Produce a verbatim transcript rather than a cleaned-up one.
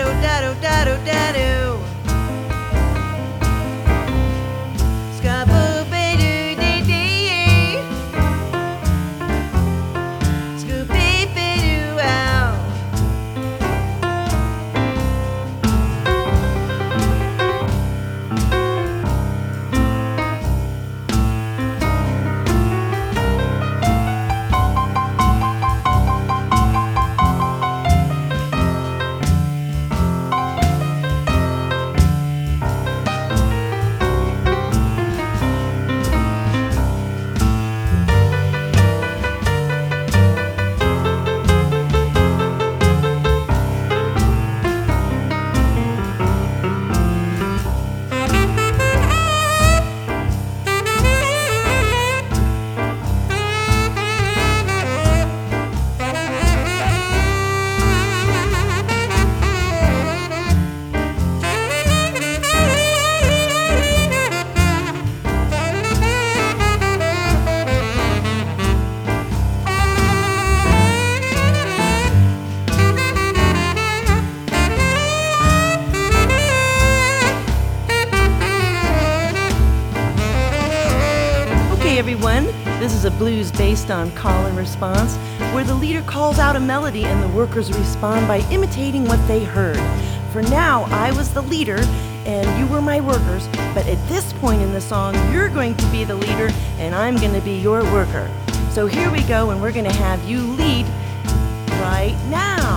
da-do, da-do, da-do. Scaboo-be-doo-dee-dee. Scoo-be-be-doo-ow. Okay, everyone, this is a blues based on call and response, where the leader calls out a melody and the workers respond by imitating what they heard. For now, I was the leader and you were my workers, but at this point in the song, you're going to be the leader and I'm going to be your worker. So here we go, and we're going to have you lead right now.